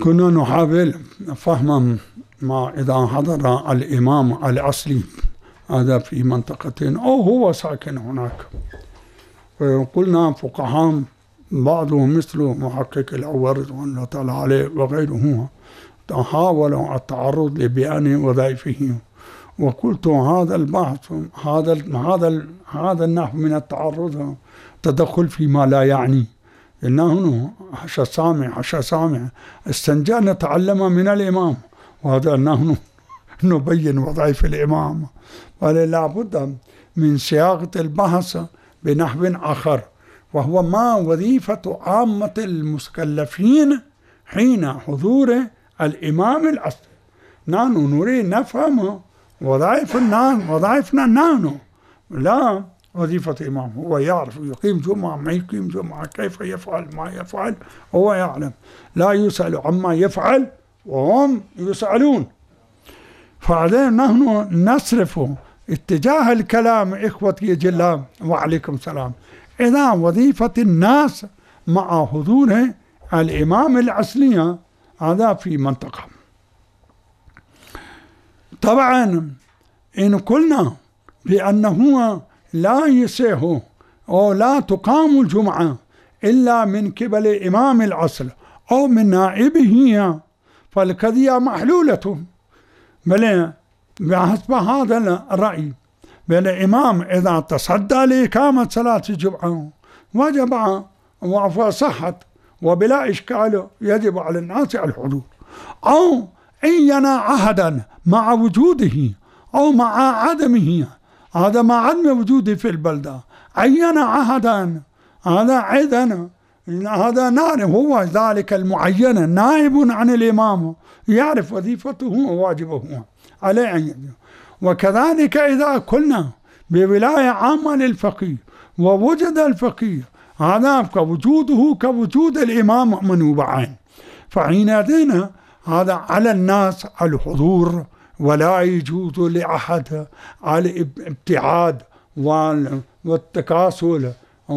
كنا نحاول فهم ما إذا حضر الإمام الأصلي هذا في منطقة أو هو ساكن هناك. وقلنا فقهاء بعضهم مثل محقق الأول رضوان الله تعالى عليه وغيره حاولوا التعرض لبيان وظائفه، وقلت هذا البحث هذا النحو من التعرض تدخل فيما لا يعني، إنه حشا سامع استنجى نتعلم من الإمام، وهذا أنه نبين وظائف الإمام، ولا بد من صياغة البحث بنحو آخر، وهو ما وظيفة عامة المكلفين حين حضور الإمام الأصلي. نحن نريد نفهم وظائف الناس، وظائفنا نحن، لا وظيفة إمام. هو يعرف يقيم جمعة ما يقيم جمعة، كيف يفعل ما يفعل هو يعلم، لا يسأل عما يفعل وهم يسألون. فعلينا نحن نصرف اتجاه الكلام إخوتي جلال وعليكم السلام إذا وظيفة الناس مع حضور الإمام الأصلي هذا في منطقة. طبعا إن قلنا بأنه لا يصح أو لا تقام الجمعة إلا من قبل إمام الأصل أو من نائبه فالقضية محلولة، بل بحسب هذا الرأي بل الإمام إذا تصدى لإقامة صلاة الجمعة وجب وصحت وبلا إشكال يجب على الناس الحضور، أو إن ينى عهدا مع وجوده أو مع عدمه، هذا مع عدم وجوده في البلدة عين عهدا، هذا عيدا، هذا نائب، هو ذلك المعين نائب عن الإمام يعرف وظيفته وواجبه عليه أن يدعو. وكذلك إذا قلنا بولاية عامة للفقيه ووجد الفقيه هذا كوجوده كوجود الإمام منوبعين، فحينئذ هذا على الناس الحضور، ولا يجوز لأحد الابتعاد والتكاسل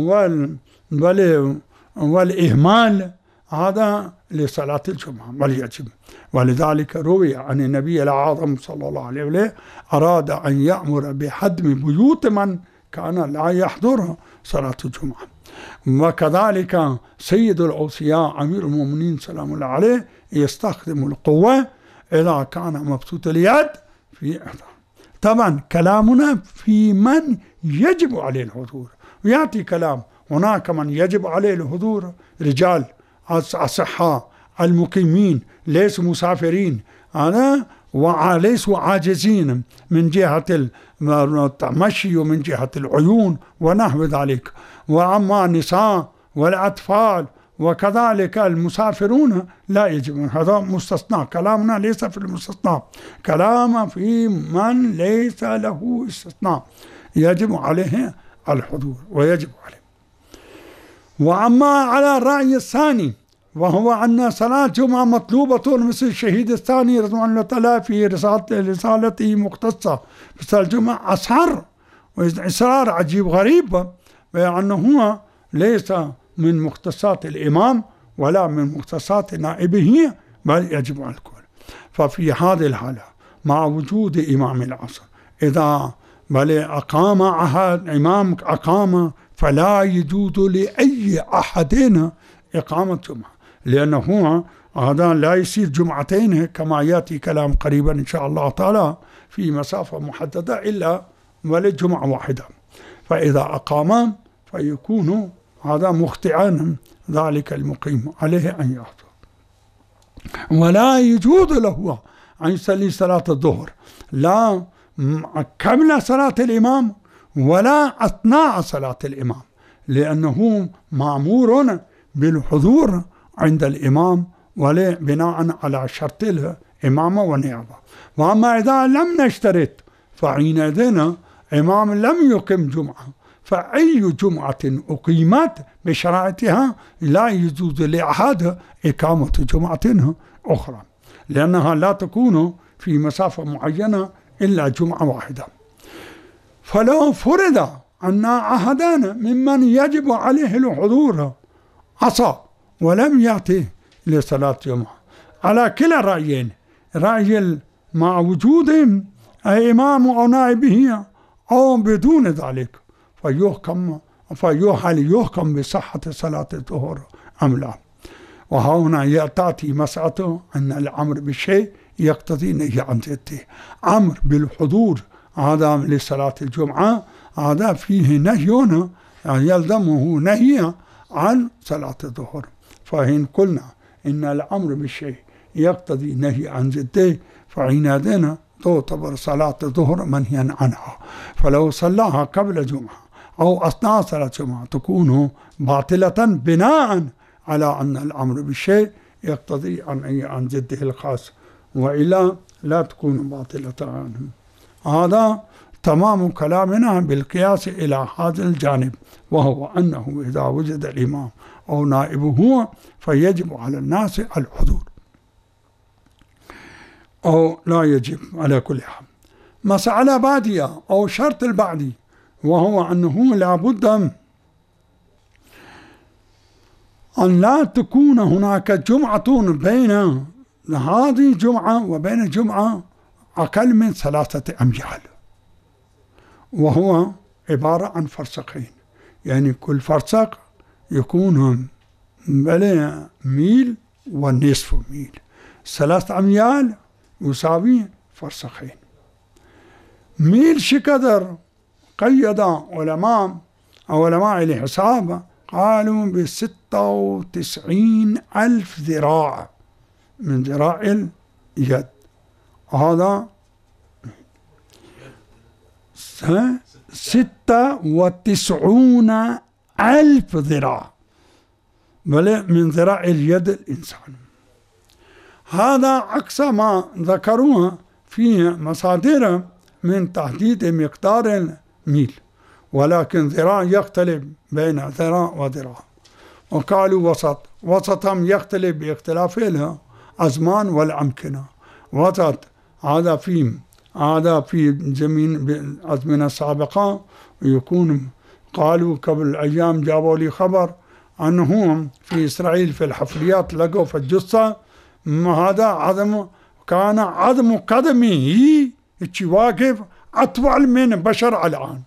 والإهمال هذا لصلاة الجمعة، بل يجب. ولذلك روي عن النبي الأعظم صلى الله عليه وسلم أراد أن يأمر بهدم بيوت من كان لا يحضر صلاة الجمعة. وكذلك سيد الأوصياء أمير المؤمنين سلام الله عليه يستخدم القوة إذا كان مبسوط اليد في إحضار. طبعا كلامنا في من يجب عليه الحضور، ويأتي كلام هناك من يجب عليه الحضور رجال الصحة المقيمين ليسوا مسافرين أنا وليسوا عاجزين من جهة المشي ومن جهة العيون ونحو ذلك، وأما النساء والأطفال وكذلك المسافرون لا يجب، هذا مستثنى. كلامنا ليس في المستثنى، كلام في من ليس له استثناء يجب عليه الحضور ويجب عليه. وأما على الرأي الثاني وهو أن صلاة جمعة مطلوبة مثل الشهيد الثاني رضوان الله تعالى في رسالته مختصة في الجمعة أصر وإصرار عجيب غريب بأنه ليس من مختصات الإمام ولا من مختصات نائبه بل يجب على الكل. ففي هذه الحالة مع وجود إمام العصر إذا بل أقام أحد إمام أقام فلا يجوز لأي أحد إقامة جمعة، لأنه هذا لا يصير جمعتين كما يأتي كلام قريبا إن شاء الله تعالى في مسافة محددة إلا ولجمعة واحدة، فإذا أقام فيكون هذا مخطئا ذلك المقيم عليه أن يحضر. ولا يجوز له أن يصلي صلاة الظهر لا قبل صلاة الإمام ولا أثناء صلاة الإمام، لأنه مأمور بالحضور عند الإمام بناء على شرط الإمامة والنيابة. وأما إذا لم نشترط فحينئذ إمام لم يقم جمعة، فأي جمعة أقيمت بشرائطها لا يجوز لأحد إقامة جمعة أخرى، لأنها لا تكون في مسافة معينة إلا جمعة واحدة. فلو فرض أن أحدا ممن يجب عليه الحضور عصى ولم يأتي لصلاة جمعة على كلا الرأيين، رأي مع وجودهم أي إمام أو نائبه أو بدون ذلك، هل يحكم بصحة صلاة الظهر أم لا. وهنا تأتي مسألة أن الأمر بالشيء يقتضي النهي عن ضده. أمر بالحضور هذا لصلاة الجمعة هذا فيه نهي، يعني يلزمه نهي عن صلاة الظهر. فإن قلنا إن الأمر بالشيء يقتضي النهي عن ضده فحينئذ تعتبر صلاة الظهر منهيا عنها، فلو صلاها قبل الجمعة أو أثناء صلاة الجمعة تكون باطلة بناء على أن الأمر بالشيء يقتضي عن ضده الخاص، وإلا لا تكون باطلة عنه. هذا تمام كلامنا بالقياس إلى هذا الجانب، وهو أنه إذا وجد الإمام أو نائبه فيجب على الناس الحضور أو لا يجب على كل حال. مسألة بعدية أو شرط البعدي، وهو أنه لا بد أن لا تكون هناك جمعة بين هذه الجمعة وبين الجمعة أقل من 3 أميال، وهو عبارة عن فرسخين، يعني كل فرسخ يكون بين ميل ونصف ميل، 3 أميال يساوي فرسخين. ميل شكدر قيد علماء الحساب قالوا ب96,000 ذراع من ذراع اليد، هذا 96,000 ذراع بل من ذراع اليد الإنسان. هذا أقصى ما ذكروها في مصادر من تحديد مقدار الميل، ولكن ذراع يختلف بين ذراع وذراع. وقالوا وسطهم يختلف باختلاف الأزمان والأمكنة. وسط هذا في زمين بالأزمنة السابقة يكون، قالوا قبل أيام جابوا لي خبر أنهم في إسرائيل في الحفريات لقوا في الجثة هذا كان عظم قدمه واقف أطول من بشر الآن.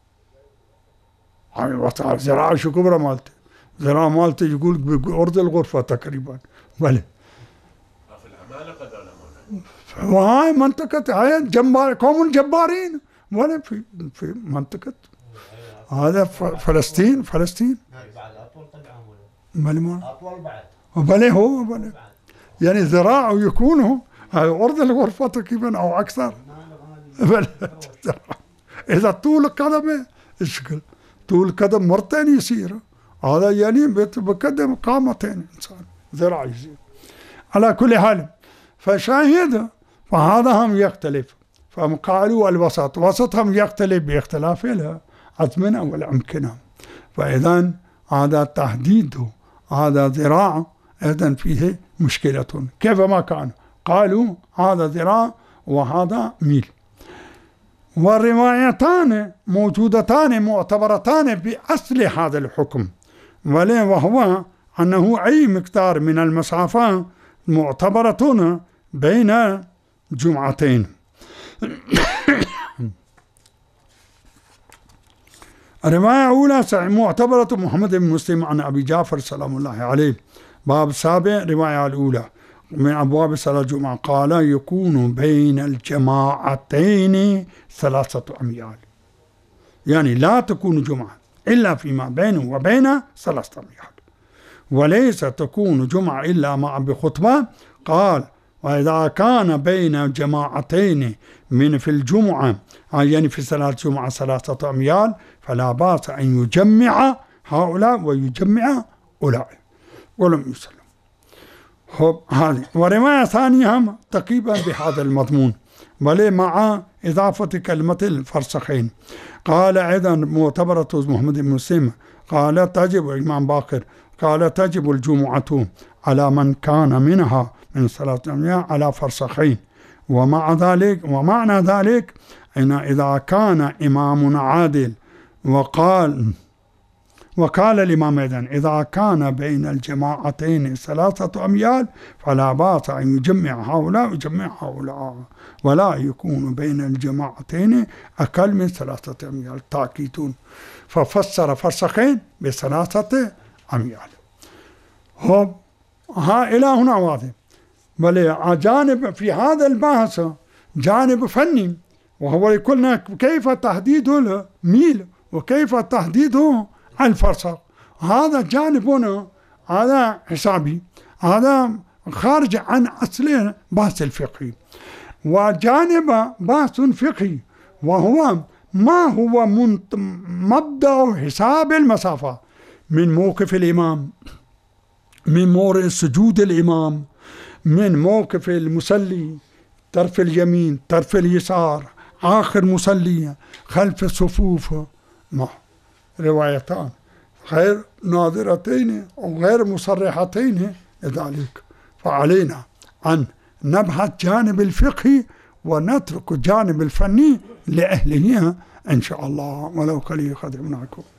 ذراع شو كبرى مالته، ذراع مالته يقول بأرض الغرفة تقريبا. بله وهاي منطقة هاي قوم الجبارين، ولا في منطقة هذا فلسطين بله هو بله، يعني ذراعه يكون هاي أرض الغرفة تقريبا أو أكثر. إذا طول قدمه إشكال، طول قدم مرتين يصير، هذا يعني بقدم قامتين إنسان ذراع يصير. على كل حال فشاهد فهذا هم يختلف، فقالوا وسطهم يختلف باختلاف الأزمنة والأمكنة. فإذا هذا تحديد هذا ذراع إذن فيه مشكلة كيفما كان، قالوا هذا ذراع وهذا ميل. والروايتان موجودتان معتبرتان بأصل هذا الحكم، وهو أنه أي مقدار من المسافة معتبرة بين جمعتين. الرواية الأولى معتبرة محمد بن مسلم عن أبي جعفر سلام الله عليه، باب 7 رواية الأولى من أبواب صلاة الجمعة، قال يكون بين الجماعتين 3 أميال، يعني لا تكون جمعة إلا فيما بينه وبين 3 أميال، وليس تكون جمعة إلا مع بخطبة. قال وإذا كان بين جماعتين من في الجمعة يعني في صلاة الجمعة 3 أميال فلا بأس أن يجمع هؤلاء ويجمع أولئك ولم يسلم. هذه ورواية ثانية تقريبا بهذا المضمون بل مع إضافة كلمة الفرسخين. قال أيضا معتبرة محمد بن مسلم قال تجب إمام باقر قال تجب الجمعة على من كان منها من 3 أميال على فرسخين، ومعنى ذلك أن إذا كان إمام عادل وقال وقال الإمام أيضا: إذا كان بين الجماعتين 3 أميال فلا بأس أن يجمع هؤلاء ويجمع هؤلاء، ولا يكون بين الجماعتين أقل من 3 أميال. تأكيد. ففسر فرسخين ب3 أميال. ها إلى هنا واضح. بل جانب في هذا البحث جانب فني، وهو يقولنا كيف تحديد الميل وكيف تحديد الفرسخ. هذا جانب هنا، هذا حسابي، هذا خارج عن أصل بحث الفقهي. وجانب بحث فقهي وهو ما هو مبدأ حساب المسافة من موقف الإمام، من مورد سجود الإمام، من موقف المصلي، طرف اليمين، طرف اليسار، آخر مصلي، خلف الصفوف. روايتان غير ناظرتين أو غير مصرحتين لذلك. فعلينا أن نبحث جانب الفقهي ونترك جانب الفني لأهله إن شاء الله. ولو قليل خدمناكم.